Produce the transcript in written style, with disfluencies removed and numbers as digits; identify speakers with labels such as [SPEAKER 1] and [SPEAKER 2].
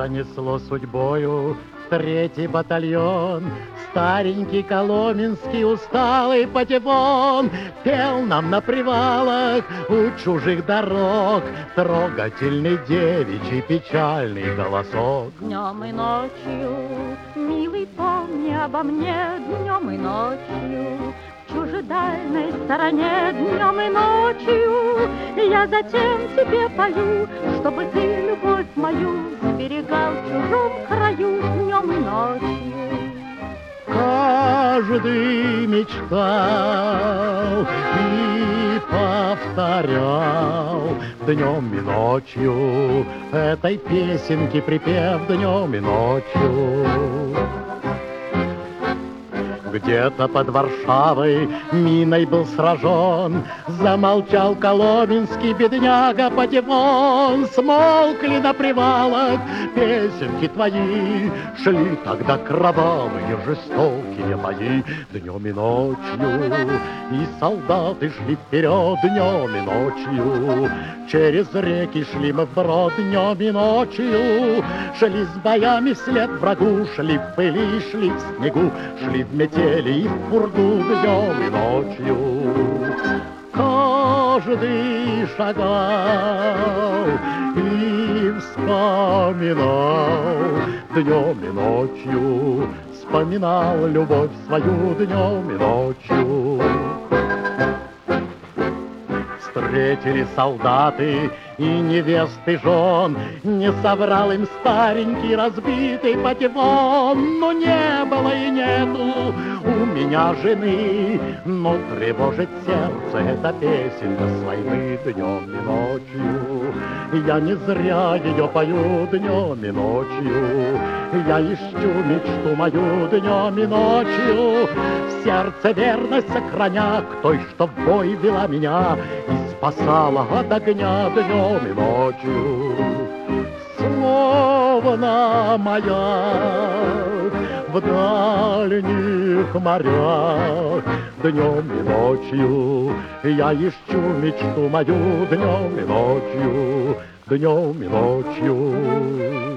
[SPEAKER 1] занесло судьбою в 3-й батальон. Старенький коломенский усталый патефон пел нам на привалах у чужих дорог трогательный девичий печальный голосок.
[SPEAKER 2] Днем и ночью, милый, помни обо мне, днем и ночью, в чужедальной стороне, днем и ночью, я затем тебе пою, чтобы ты любовь мою сберегал в чужом краю днем и ночью.
[SPEAKER 1] Каждый мечтал и повторял днем и ночью этой песенки припев днем и ночью. Где-то под Варшавой миной был сражен, замолчал коломенский бедняга патефон. Смолкли на привалах песенки твои, шли тогда кровавые жестокие бои днем и ночью. И солдаты шли вперед днем и ночью, через реки шли мы вброд днем и ночью. Шли с боями вслед врагу, шли в пыли, шли в снегу, шли в метели и в пургу днем и ночью. Каждый шагал и вспоминал днем и ночью, вспоминал любовь свою днем и ночью. Встретили солдаты и невесты жен, не соврал им старенький разбитый патефон. Но не было и нету у меня жены, но тревожит сердце эта песенка с войны днем и ночью. Я не зря ее пою днем и ночью, я ищу мечту мою днем и ночью. В сердце верность сохраня к той, что в бой вела меня и спасала от огня днем и ночью. Словно маяк в дальних морях днем и ночью я ищу мечту мою днем и ночью, днем и ночью.